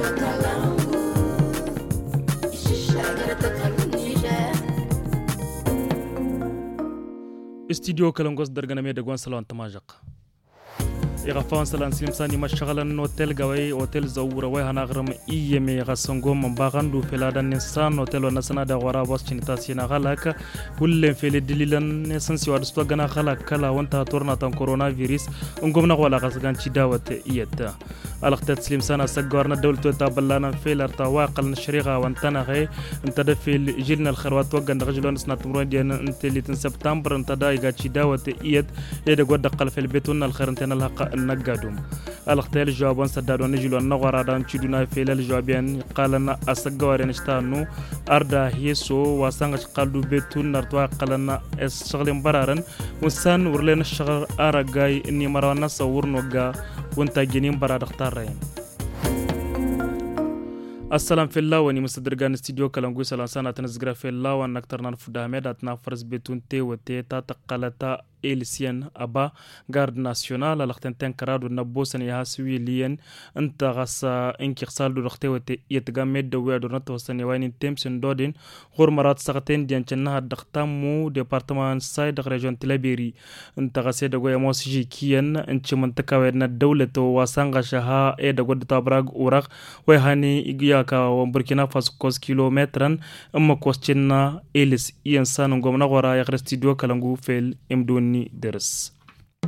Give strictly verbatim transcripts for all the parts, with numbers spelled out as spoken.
استديو كلامغوس درجنا مية دقوان سلوان تماجق يغفان سلان سليم ساني مشغلن اوتيل غوي اوتيل زور وي هنغرم اي مي غسنغوم من باغندو فلادن نسان اوتيل ونسنا دا غورا بوس تشنتاسينا غلاك كل في دليلن نسنسي ودستو غنا خلا كلا وانت تورنا تن كورونا فيروس انغومنا ولا غسغان تشي داوت ايت الاختات سليم سانا سغورنا دولتو تابلانا فيلر تواقل نشريغا وانتنا غي انت دفي جيلنا الخروات وغن رجلون نسنا تمرون دي انت اللي سبتمبر انت دايغا تشي داوت ايت يدا غود قل في البيتون الخيرنتنا الحق النقادوم الاختيار جوابان سدادون نجلو النغورا دان تشدونا فيل الجوابين قالنا اسغورين اشتانو اردا هيسو واسانغ قالدو بيتون نرتوا قالنا الشغل برارن وسان ورلين الشغل ارغاي اني مرانا صورنوغا وانت جنين برا دختارين السلام في الله وني مصدرغان استديو كلامغو سلام سنه تنزغرا في الله ونكترنا فدامه داتنا فرز بيتون تي وتي تا تقلتا إلسيان أبا غارد ناسيونال لختنتين كرادو نبوسن يهاسوي لين انت غسا انكي خسالدو رختوتي يتغامد دوادو نتوسن يوانين تيمسن دودين غور مرات سغتين ديان چنها دختامو ديبارتمان سايد ريجون تلابيري انت غسي دغو يموسجي كيان انچ منطقة ويدنا دولة واسانغ شها اي دغو دتابراغ اوراغ ويهاني إياكا ومبركينا فاسو كوز كيلومتران اما كوستينا إلس إيانسان نغومنا غورا يغرستيديو كالانغو فيل امدوني درس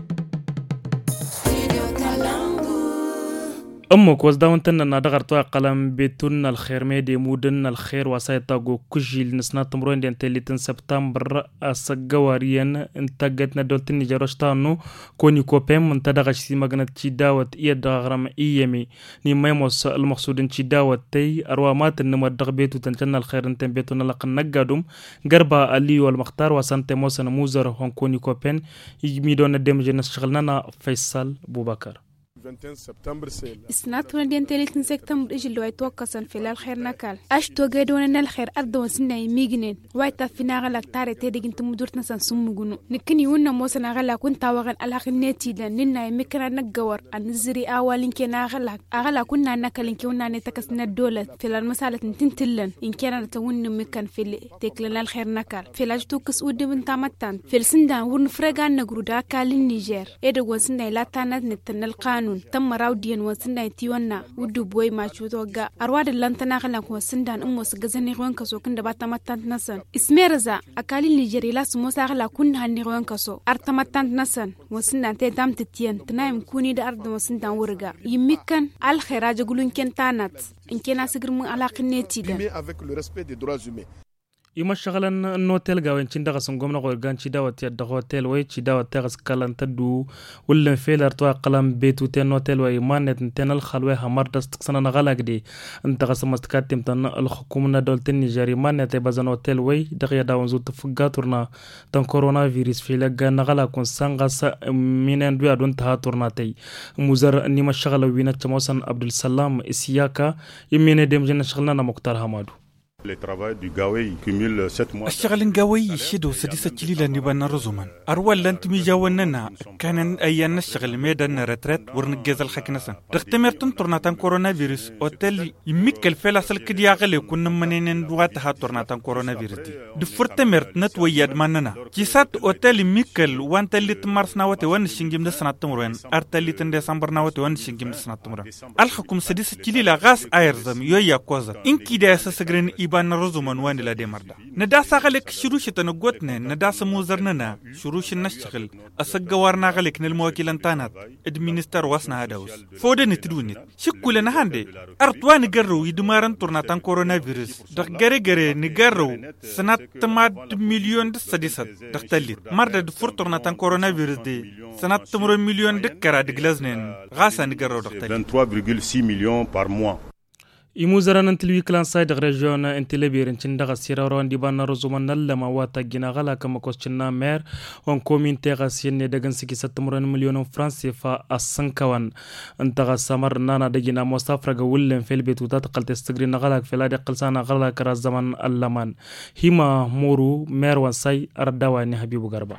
أمك وزداونتنا نادغرتوا قلم بيتون الخير ميدي مودن الخير وسايتاغو كجيل نسنا تمرون دي انتليتن سبتمبر السجواريان انتاجتنا دولتني جاروشتانو كوني كوبيم انتدغش سي مغنات تشيداوت ايه دغرم ايامي نيميموس المقصود تشيداوت تي اروامات النمو الدغبيتو تنجنا الخير انتن بيتون لقن نقادوم غربا اللي والمختار وسانتي موسن موزر هون كوني كوبين يجميدون الدمج نشغلنا فيصل بوبكر سنات وندين تلتين سبتمبر إجلو يتوقسن في الخير نكال أشتو قيدون الخير أردو سنة يميجنين وايتا فينا غلاك تاري تيدي انت مدورتنا سنسمو جنو نكني يونا موسنا غلاك وانتا وغن الحق الناتي لان ننا يمكنا نقور النزري آوالين كنا غلاك أغلا كنا نكالين كنا نتكسنا الدولة في المسالة تنتلن إن كنا نتون مكان في تكلنا الخير نكال في لاجتو كسود من تامتان في السندان ونفرقان نقرودا كالين نيجير إدو وسنة لا تانت نتن القانون تم راودين وسنة تيوانا ودو بوي ما شوتوغا أرواد اللانتنا غلاك وسندان أمو سجزني روان كسو كندا باتمتان نسن اسميرزا أكالي نيجيري لا سموسا غلا كنها نيروان كسو أرتمتان نسن وسندان تيدام تتين تنايم كوني دا أرد وسندان ورغا يمكن الخيراج يقولون كن تانات إن كنا سجرمو علاقة نتيدا يما شغلن نوتيل غاوين چندا سنغومنا غورغان چدا وتي دغوتيل وي چدا وتغس كلان تدو ولن فيلر تو قلم بيتو تي نوتيل وي مانت تنل خلوي همر دستكسنا غلاك دي انت غسمستكاتم تن الحكومه دولت النيجيري مانت بزن اوتيل وي دغيا داون زوت فغاتورنا تن كورونا فيروس فيلا غلا كون سانغاس مينن دو ادون تا تورناتي مزر نيما شغل وينا تموسن عبد السلام اسياكا يمين ديم جن شغلنا مختار حمادو الشغل قوي يشدو سديسة كليلا نبان رزومان أروال لانت ميجاوننا كان أيان الشغل ميدان رترات ورنجاز الحكنسان رختمر تنطرناتان كورونا فيروس أوتيل يميك الفيلا سلك دياغلي كنا منين دواتها تورناتان كورونا فيروس دي دفرتمر نتوياد ماننا كيسات أوتيل يميكل وان تلي تمارس ناوتي وان شنجم دسنا تمرين أرتلي تندسامبر ناوتي وان شنجم دسنا تمرين الحكم سديسة كليلا غاس آيرزم يويا كوزا إنكي دايسا سجرين بان رزومان وان لا ديمردا نداسا غلك شروش تنقوتنا نداسا موزرننا شروش نشتغل اسغوارنا غلك نلموكيلن تانات ادمينستر واسنا هداوس فودن تدونيت شكو لنا هاندي ارتوان نغرو يدمارن تورناتان كورونا فيروس دغ غري غري نغرو سنات تماد مليون دسديسات دختليت مرد فور تورناتان كورونا فيروس دي سنات تمر مليون دكرا دغلازنين غاسا نغرو دختليت vingt-trois virgule six millions par mois. يموزران انتلوي كلان سايد ريجيون انتلبير انچندغ سيراوران ديبان رزومان نلما واتا جناغلا كما كوشنا مير اون كومين تيغاسين دغن سكي ستمرن مليون فرنسي فا اسنكوان انتغ سمر نانا دجنا مصافرغ ولن في البيت وتتقل تستغرين غلاك في لادي قلسانا غلاك راز زمان اللمان هما مورو مير وانساي اردواني حبيب غربا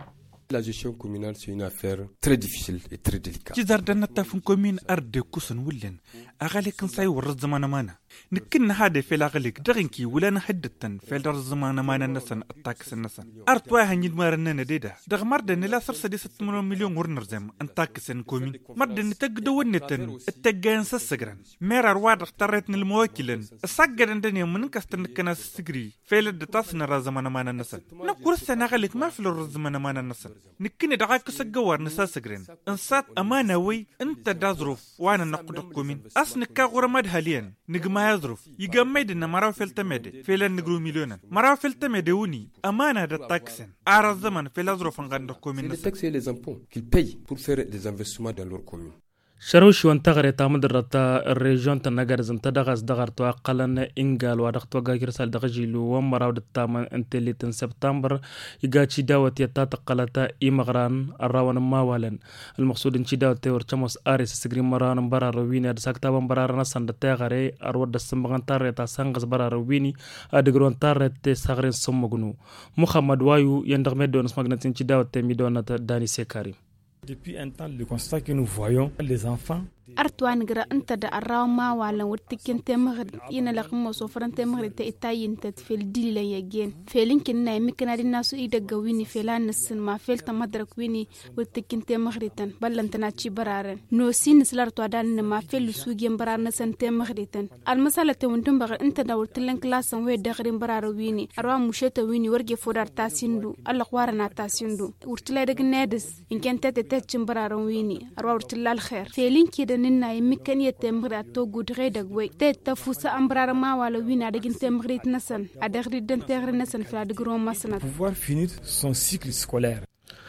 La gestion communale, c'est une affaire très difficile et très délicate. جزار دنا تفن كومين أرد كوسن ولن أغالي كن ساي ورد زمان مانا نكن هذا في الأغلق دغنكي ولا نحدتن في الدر زمان مانا نسن التاكس النسن أرد واحد نجد مارنا نديدا دغ مرد نلا صر سديسة مليون ورنرزم أنتاكسن كومين مرد نتقدو ونتن التجان سسجرن مير أرواد اختارت المواكلن السجرن دنيا من كستن كنا سجري في الدتاس نرى زمان مانا نسن نقول السنة غلق ما في الرزمان مانا نسن نكن دعاك سجوار نساسجرن انسات أمانة وي أنت دازروف وانا نقدر كومين أصنك كغرماد حاليا نجمع يظروف يجمد إن مرا فلتمد فيلا نجرو مليونا مرا فلتمد وني أمانة التاكسن أعرض زمن فيلا ظروف عندنا كومين. C'est les taxes et les impôts qu'ils payent pour faire des investissements dans leur commune. شروش وانتغري تامد الرتا الريجون تنقر زنتدغز دغر توقلن إنجال ودغت وغاكر سال دغجيلو ومراود التامن انتليتن سبتمبر يغاتشي داوت يتاتقلتا إيمغران الراوان ماوالن المقصود انشي داوت تيور چموس آريس سجري مران برا رويني ادساكتابان برا نسان دتاغري أرود السمبغان تاريتا سانغز برا رويني أدغرون تاريت ساغرين سمغنو محمد وايو يندغمي دون سمغنتين چي داوت تيمي دونات داني سيكاري. Depuis un temps, le constat que nous voyons, les enfants أرتوان جرا أنت دا الراما ولا ورتكين تمغرد ينا لقمة صفران تمغرد تأتاين تتفيل دي ليجين فيلين كنا يمكن هذه الناس إيدا جويني فيلان نسن ما فيل تمدرك ويني ورتكين تمغردن بلن تناتشي برارن نوسين سلار توادان ما فيل سوجين برار نسن تمغردن المسألة توندم بغر أنت دا ورتلن كلاسن ويد دغرين برار ويني أروان مشيت ويني ورجي فودار تاسيندو الله قوارنا تاسيندو ورتلا دغ نادس إن كانت تتتشم برار ويني أروان ورتلا الخير فيلين كده ننا يمكن يتمغر توغو دغيدغوي تتفوسا امبرار ما ولا وينا دغين تمغريت نسن ادغري دن تغري نسن فلا دغرو مسنا pouvoir finir son cycle scolaire.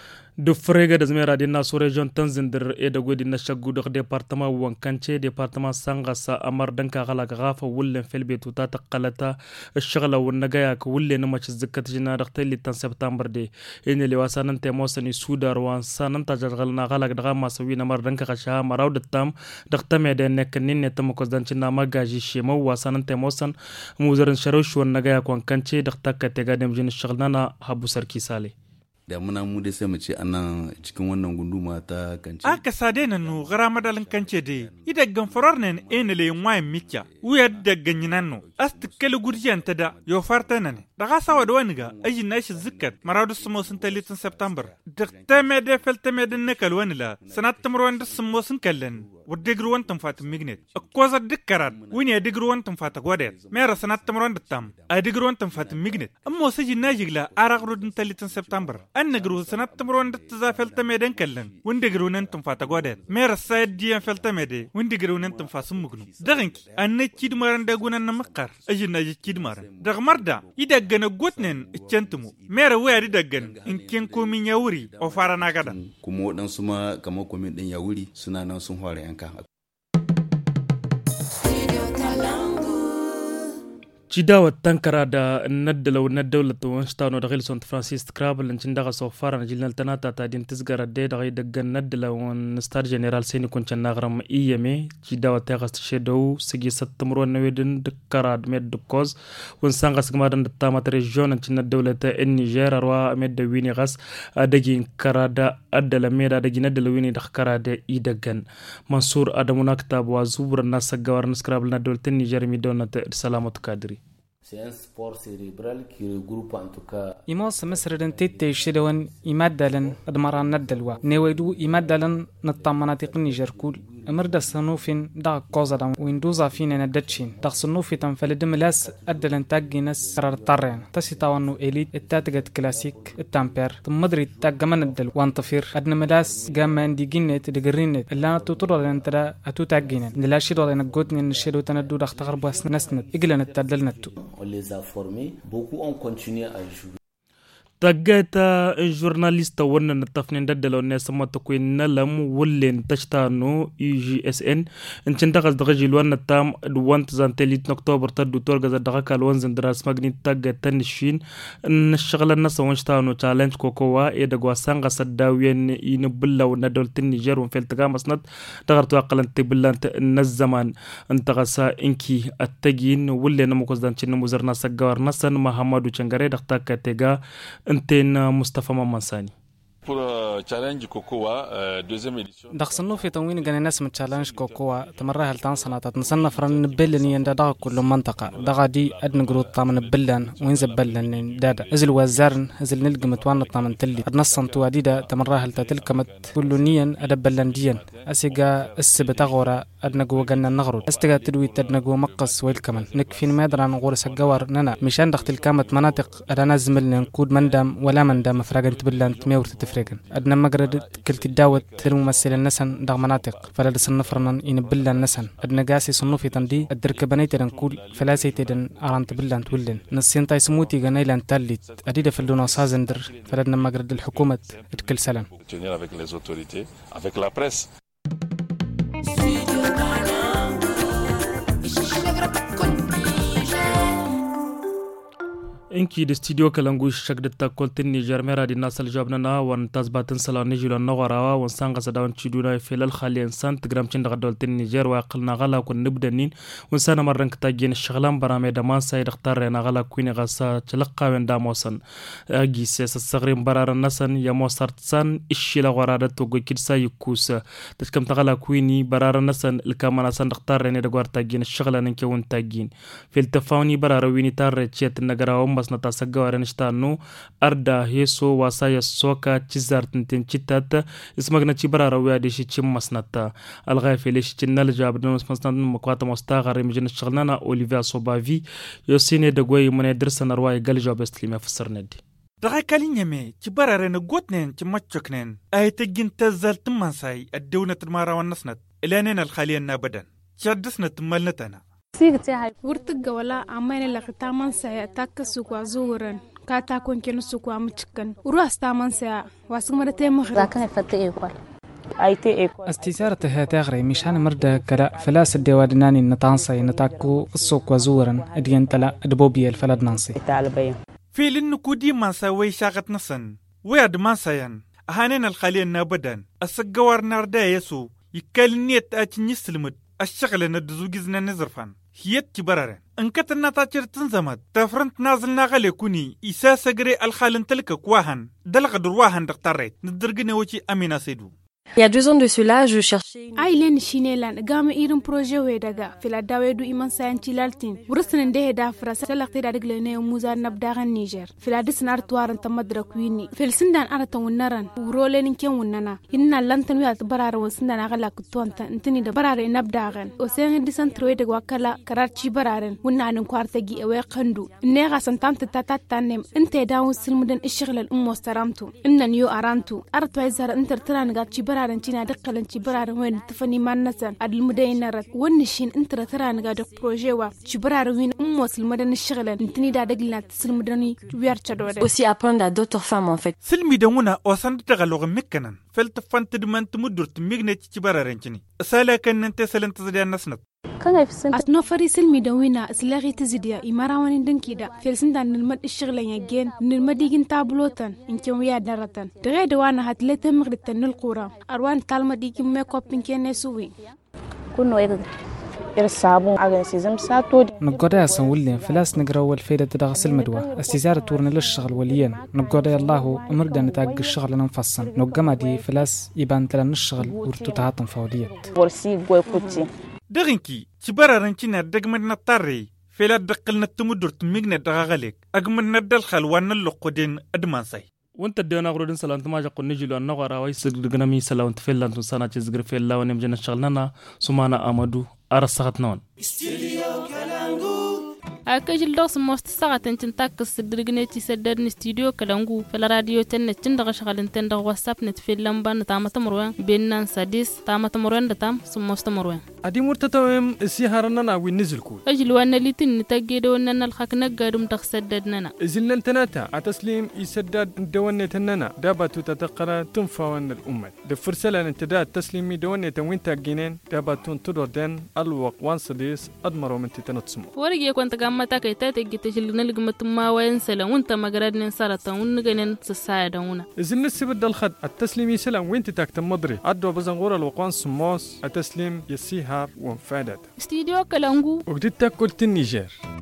do frega da zmera di na so region tanzinder e da godi na shagu do departement wankanche departement sangasa amar danka gala gafa wulen felbe tuta taqalata الشغله والنجايا كولي نماش زكت جنا دختي تن سبتمبر دي ان اللي واسنن تموسني سودار وان سنن تجغلنا غلق دغا ما سوينا مر دنك خشا مراود التام دختم دين كنن تمكوز دنچنا ماجاجي شيمو واسنن تموسن موزرن شروش والنجايا كون كانشي دختا كتغادم جن شغلنا حبو سركي سالي da muna mu da sai mu ce ana cikin wannan gunduma ta kance aka sade nan no garama dalan kance de ida gan farar nan enele wayin mikya wuya da ganyinan no astikkel gurjiyan ta da yo farta nan daga sawa da wani ga ajin nashi zikkat maradu sumo sun talitin september da me de felte me din nakal wani la sanat tamron da sumo sun kallan ودقرو وانتم فات ميغنيت اكوزا دكرات وين يدقرو وانتم فات غوديت ميرا سنات تمرون دتام ادقرو وانتم فات ميغنيت امو سجي ناجيغلا ارغرو دنتليتن سبتمبر انغرو سنات تمرون دتزا فلتميدن كلن وندقرو ننتم فات غوديت ميرا سايد دي فلتميدي وندقرو ننتم فاسمغنو دغنك ان كيد مارن دغونا نمقر اجي ناجي كيد مارن دغ مردا يدغنا غوتنن اتشنتمو ميرا ويري دغن ان كين كومين ياوري او فارنا غدا كومو دان سما كما كومين دين ياوري سنا نان سون هوري جداوة تنكر دا ندل وندولة وانشتانو دغيل سونت فرانسيس كرابل لنشن دغا صوفارا نجيلنا التناتا تادين تزغر الدي دغي دغا ندل ونستار جنرال سيني كونشان نغرم إيامي جداوة تغست شدو سيجي ستمرون نويدن دكاراد ميد دكوز ونسانغا سيغمادن دتامات ريجيون نشن الدولة النيجير أروا ميد ويني غاس دغي كرادا أدل ميدا دغي ندل ويني دخكرادا إيدغن منصور أدمونا كتاب وزور الناس غوار نسكرابل ندولة النيجير ميدونة سلامة كادري. C'est un sport cérébral qui regroupe en tout cas. إماس مصر دنتي شدوان إمادلن أدمران ندلوا نويدو إمادلن نطمناتق النيجر كول أمرد الصنوفين دا قوزدا ويندوزا فينا ندتشين دا صنوفي تنفلد ملاس أدلن تاقي ناس قرار الطرين تسي تاوانو إليت التاتقت كلاسيك التامبير ثم مدري تاقا من الدل وانطفير أدن ملاس قاما انديقينت دقرينت اللي أنا توتر لنترا أتو تاقينت نلاشي دو لنقوتني نشيدو تندو دا اختغر باس نسند إقلن التدلنتو. On les a formés, beaucoup ont continué à jouer. تاجتا جورناليست ورنا نتفنين ددلو الناس ما تكوين نلم ولين تشتانو اي جي اس ان انشن دغز دغجي لوانا تام دوان تزانتليت نكتوبر تدو تورغز دغاكا لوان زندراس مغني تاجتا نشين نشغل الناس وانشتانو تشالنج كوكوا اي دغوا سانغا سداوين ينبلا وندولت النيجر ونفلتغا مسند دغرتو اقلن تبلان الزمان انتغسا انكي التاجين ولين مكوز دانشن مزرنا سغور نسن محمد چنغري دغتا كاتيغا انتين مصطفى ممنساني. دخسنو في تموين جن ناس من تشالنج كوكوا تمرها لتان سنوات نصنف رن بلن يندا دغ كل منطقة دغ دي أدن جروت طامن بلن وينزل بلن دادا إزل وزارن إزل نلقى متوان طامن تلي أدنصن تواديدا تمرها لتتلكمت كل نيا أدب بلنديا أسيجا السبت غورا أدن جو جن نغرد أستجا تدوي تدن جو مقص ويلكمن نكفين مادران غور سجوار ننا مشان دخت الكامت مناطق أدنا زملنا نكود مندم ولا مندم فراجن تبلن تميور تتفرجن أدنا مجرد كلت الدعوة الممثل النسن دغ مناطق فلا صنفرنا إن بلن النسن أدنا جاسي صنوفي تندي الدرك بنيت نقول فلاسي تدن أرانت بلن تولن نسين تاي سموتي جنايلان تالت أديد في اللون سازندر فلدنا مجرد الحكومة تكل سلام إنكي دستيديو كلامو شكل تاكلت النيجر مرا دي الناس اللي جابنا وان تزبط سلا نيجي للنغرة وانسان صداون تشيدونا في الخالي إنسان تجرم تشند غدولت النيجر وعقلنا غلا كن نبدأ نين وانسان مرن كتاجين الشغلان برامي دمان سايد اختار نغلا كوين غسا تلقى من داموسن أجي سيس الصغرين برار النسن يموسرت سن إشي لغرادة وجو كيرسا يكوس تشكم تغلا كويني برار النسن الكامنا سن اختار ندغور تاجين الشغلان إنكي وان تاجين في التفاوني برار ويني تار تشيت النغرة بس نتاسجوا رنشتانو أردا هيسو واسايا سوكا تزار تنتين تشتات اسمعنا تبرا رويا ديشي تشم مسنتا الغاية ليش تنال جاب بدون مسنتا مقاطع مستغر مجن الشغلنا أوليفيا صوبافي يوسيني دقوي من يدرسنا رواي قال جاب استلمه في السرندي دغا كالينيمي تبرا رن غوتنين تمچكنين اي تجين تزال تمنساي الدونة المارا والنسنت الانين الخالية نابدا شادسنا تملنتنا wurtiga wala amane la khitaman saya takka kwa zuran ka ta kon ken su kwa mutkan uras taman saya wasu mara te maghra kan fatte equal ايتي ايكو استثارة هاتغري مشان مردا كلا فلاس الدوادناني نتانسي نتاكو السوق وزورا ادين تلا ادبوبي الفلاد نانسي تعالبين في لنكودي منسا وي شاغت نسن ويد منسايان هانين الخالي نابدان السجوار ناردا يسو يكالنيت اتني سلمد الشغل ندزوجزنا نزرفان هيت تبرر انكت النتاجر تنزمت تفرنت نازلنا غالي كوني إسا سجري الخالن تلك كواهن دلق درواهن دقتريت ندرقنا وشي أمينة سيدو. Il y a deux ans de cela, je cherchais... Ailen Chinelan, gamme irin projet wedaga, fila dawedu iman sayan chilaltin. Wursan de da frasa salakti da diglene muzar nabdagan Niger. Fila disnar tuaran tamadra kwini. Fil sindan arata wunaran, urolen ken wunana. Inna lantan wi at barara won sindan agala kutonta intini da barara nabdagan. O sen disan troede wakala kararchi bararen. Wunna an kwarta gi ewe qandu. Nega santamta tatatanem. Inte dawo silmudan ishghal al ummo staramtu. Inna yu arantu. Artwa izar intertran gatchi bararen tina dakkalan ci bararen wen tafani mannasan adul mudaynarat wonni shin intra taran ga dok projet wa ci bararen wen ummo silmadan ishghal intini da daglat silmudani wiyarcha dode. Aussi apprendre à d'autres femmes en fait. Silmi dawuna osan tagalog mekkanan felt fant demand mudurt mignet ci bararen cini. Sala kan nte salant zadiyan nasnat. أصنو فريس الميدوينا إسلاغي تزيديا إماراوان دنكيدا فيلسندان نلمد الشغلة يجين نلمد يجين تابلوتان إنكي ويا دارتان تغيد وانا هتلتا مغرطان نلقورا أروان تالما ديكي ميكوب إنكي نسوي كنو إذا إرسابون على سيزم ساتود نقدا سنولين فلاس نقرأ الفايدة تدغس المدوى استزارة تورنا للشغل وليين نقدا الله أمردا نتاق الشغل ننفصن نقما دي فلاس يبان تلان الشغل ورتو تهاتن فاوليات ورسي بوي كوتي دغنكي تبررن كنا دغمن نطري فلا دقلنا تمدر تميغنا دغالك اغمن ندل خلوان اللقودين ادمانساي وانت دينا غرودن سلام تما جقو نجلو النغرا ويسد دغنامي سلام تفلان تسانا تزغر فيلا ونمجن شغلنا سمانا امادو ارسختنون أكجل دوس مستساعة تنتاك السدرجنتي سدرن استوديو كلامو في الراديو تن تندغ شغل تندغ واتساب نتفيل لمبان تامة مروان بيننا سادس تامة مروان دتام سموست مروان أدي مرتتوهم السيهارنا وينزلكو أجل وانا لتن تجد وانا الخاك نجارم تخسددنا إزلنا التناتا عتسليم يسدد دوانة تننا دابتو تتقرا تنفاون الأمة دفرسلا انتداد تسليمي دوانة وين تاجينين دابتو تدردن الوق وانسديس أدمرو من تتنتصمو ورجع كنت جام متى كيتا تجتشل نلقم تما وينسلا وانت ما قرد ننسرتا ونجنن سساعدونا إذن السبب الخد التسليم يسلم وانت تكتم مدري عدوا بزنغور الوقوان سموس التسليم يسيهار وانفادت استديو كلامو وقدت تاكل النيجر